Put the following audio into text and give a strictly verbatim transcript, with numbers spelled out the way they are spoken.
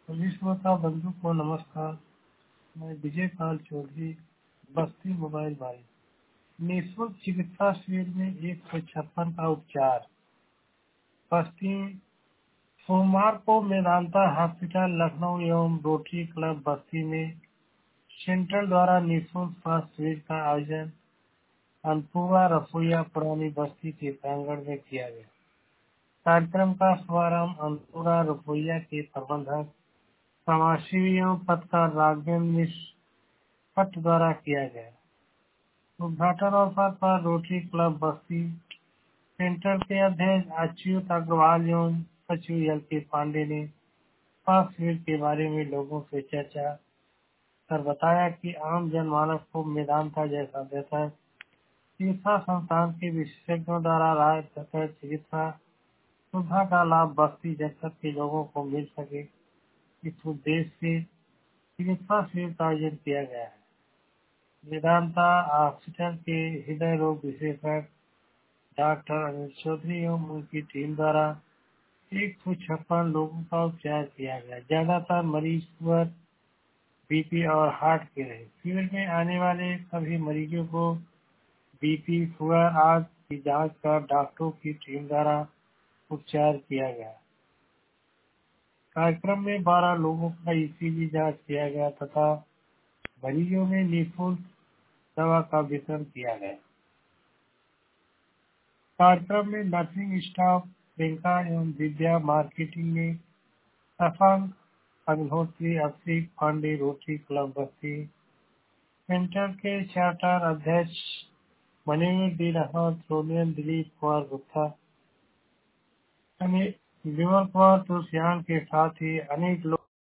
सभी श्रोता बंधु को नमस्कार। मैं विजय पाल चौधरी, बस्ती मोबाइल भाई। निःशुल्क चिकित्सा शिविर में एक सौ छप्पन का उपचार। बस्ती सोमवार को मेदांता हॉस्पिटल लखनऊ एवं रोटरी क्लब बस्ती में सेंट्रल द्वारा निःशुल्क स्वास्थ्य शिविर का आयोजन अनपुरा रसोईया पुरानी बस्ती के प्रांगण में किया गया। कार्यक्रम का शुभारंभ अनपुरा रसोईया के प्रबंधक समाजसेवी एवं पत्रकार राघवेंद्र मिश्र भट्ट द्वारा किया गया। उद्घाटन अवसर पर रोटरी क्लब बस्ती सेंटर के अध्यक्ष अच्युत अग्रवाल एवं सचिव एल के पांडे ने स्वास्थ्य शिविर के बारे में लोगों से चर्चा कर बताया कि आम जनमानस को मेदांता जैसा बेहतर चिकित्सा संस्थान के विशेषज्ञों द्वारा राय बेहतर चिकित्सा सुविधा का लाभ बस्ती जनपद के लोगों को मिल सके, इस उद्देश्य से चिकित्सा शिविर का आयोजन किया गया है। मेदांता हॉस्पिटल के हृदय रोग विशेषज्ञ डॉक्टर अनिल चौधरी एवं उनकी टीम द्वारा एक सौ छप्पन लोगों का उपचार किया गया। ज्यादातर मरीज शुगर, बीपी और हार्ट के रहे। शिविर में आने वाले सभी मरीजों को बीपी, शुगर आदि की जांच कर डॉक्टरों की टीम द्वारा उपचार किया गया। कार्यक्रम में बारह लोगों का ईसीजी जांच किया गया तथा मरीजों में निःशुल्क दवा का वितरण किया गया। कार्यक्रम में नर्सिंग स्टाफ प्रियंका एवं दिव्या, मार्केटिंग में Shashank Agnihotri, Abhishek Pandey, rotary club Basti centre के चार्टर अध्यक्ष मनेंद्र डी रहमत, सोनियन दिलीप कुमार गुप्ता, विमल कुमार तुलसियान के साथ ही अनेक लोग